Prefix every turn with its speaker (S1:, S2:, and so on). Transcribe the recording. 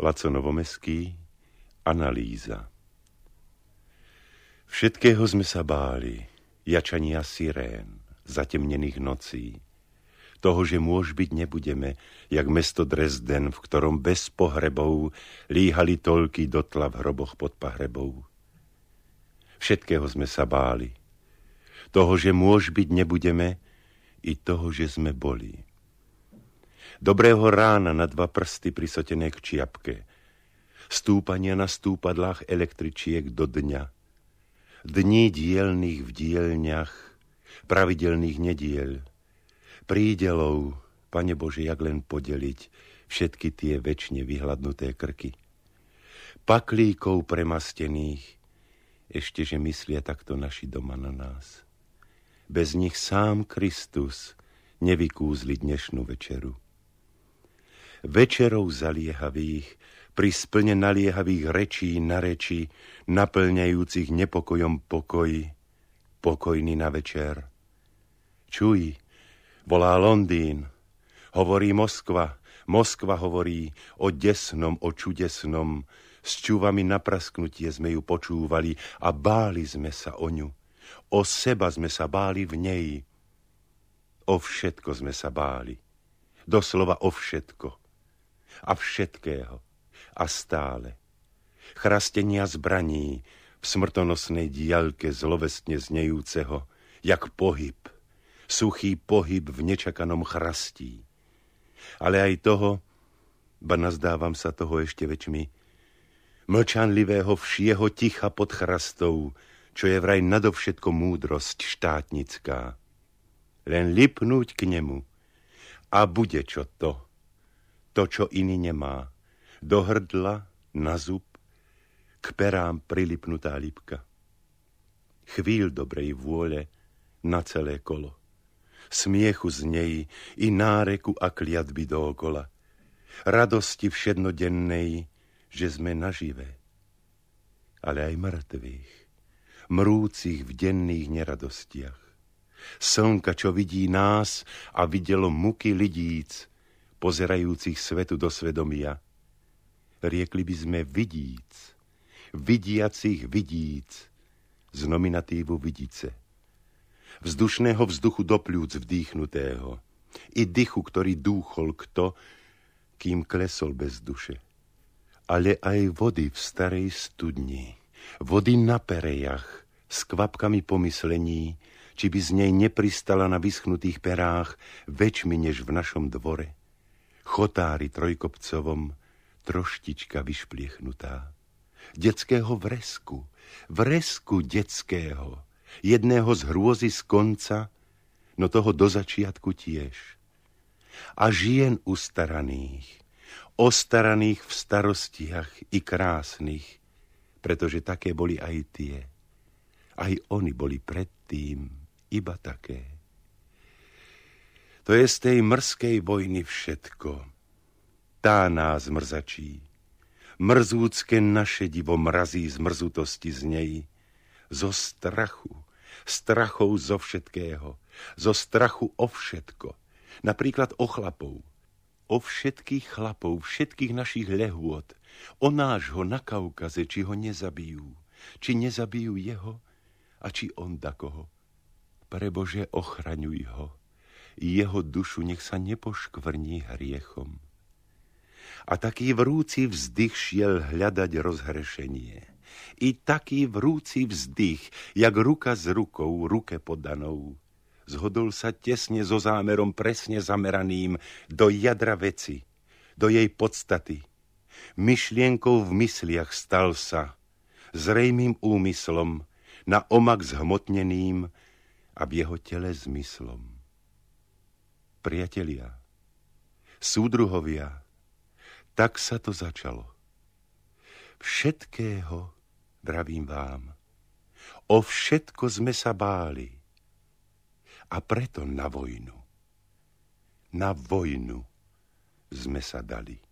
S1: Laco Novomeský, analýza. Všetkého sme sa báli, jačania sirén, zatemnených nocí, toho, že môž byť nebudeme, jak mesto Dresden, v ktorom bez pohrebov líhali toľky do tla v hroboch pod pahrebou. Všetkého sme sa báli, toho, že môž byť nebudeme, i toho, že sme boli. Dobrého rána na 2 prsty prisotené k čiapke, stúpania na stúpadlách električiek do dňa, dní dielných v dielňach, pravidelných nediel, prídelov, Pane Bože, jak len podeliť všetky tie večne vyhladnuté krky, paklíkov premastených, ešte, že myslia takto naši doma na nás. Bez nich sám Kristus nevykúzli dnešnú večeru. Večerou zaliehavých, pri splne naliehavých rečí na reči, naplňajúcich nepokojom pokoj, pokojný na večer. Čuj, volá Londýn, hovorí Moskva, Moskva hovorí o desnom, o čudesnom, s čúvami na prasknutie sme ju počúvali a báli sme sa o ňu. O seba sme sa báli v nej. O všetko sme sa báli. Doslova o všetko. A všetkého. A stále. Chrastenia zbraní v smrtonosnej diaľke zlovestne znejúceho, jak pohyb. Suchý pohyb v nečakanom chrastí. Ale aj toho, ba nazdávam sa toho ešte väčšmi, mlčanlivého všieho ticha pod chrastou, čo je vraj nadovšetko múdrosť štátnická. Len lipnúť k nemu a bude čo to, čo iný nemá, do hrdla, na zub, k perám prilipnutá lipka. Chvíľ dobrej vôle na celé kolo, smiechu z nej i náreku a kliatby dookola, radosti všednodennej, že sme nažive, ale aj mŕtvych, mrúcich v denných neradostiach. Slnka, čo vidí nás a videlo muky lidíc, pozerajúcich svetu do svedomia. Riekli by sme vidíc, vidiacich vidíc, z nominatívu vidice. Vzdušného vzduchu do pľúc vdýchnutého, i dychu, ktorý dúchol kto, kým klesol bez duše. Ale aj vody v starej studni, vody na perejach, s kvapkami pomyslení, či by z nej nepristala na vyschnutých perách väčšmi než v našom dvore. Chotári trojkopcovom, troštička vyšpliechnutá. Detského vresku detského, jedného z hrôzy z konca, no toho do začiatku tiež. A žien ostaraných v starostiach i krásnych, pretože také boli aj tie. Aj oni boli predtým iba také. To je z tej mrzkej vojny všetko. Tá nás mrzačí. Mrzúcke naše divo mrazí z mrzutosti z nej. Zo strachu, strachov zo všetkého. Zo strachu o všetko. Napríklad o chlapov. O všetkých chlapov, všetkých našich lehôd. O nášho na Kaukaze, či ho nezabijú. Či nezabijú jeho a či on dakoho. Prebože, ochraňuj ho. Jeho dušu nech sa nepoškvrní hriechom. A taký vrúci vzdych šiel hľadať rozhrešenie. I taký vrúci vzdych, jak ruka s rukou, ruke podanou. Zhodol sa tesne so zámerom presne zameraným do jadra veci, do jej podstaty. Myšlienkou v mysliach stal sa, zrejmým úmyslom, na omak zhmotneným a v jeho tele zmyslom. Priatelia, súdruhovia, tak sa to začalo. Všetkého, vravím vám, o všetko sme sa báli. A preto na vojnu sme sa dali.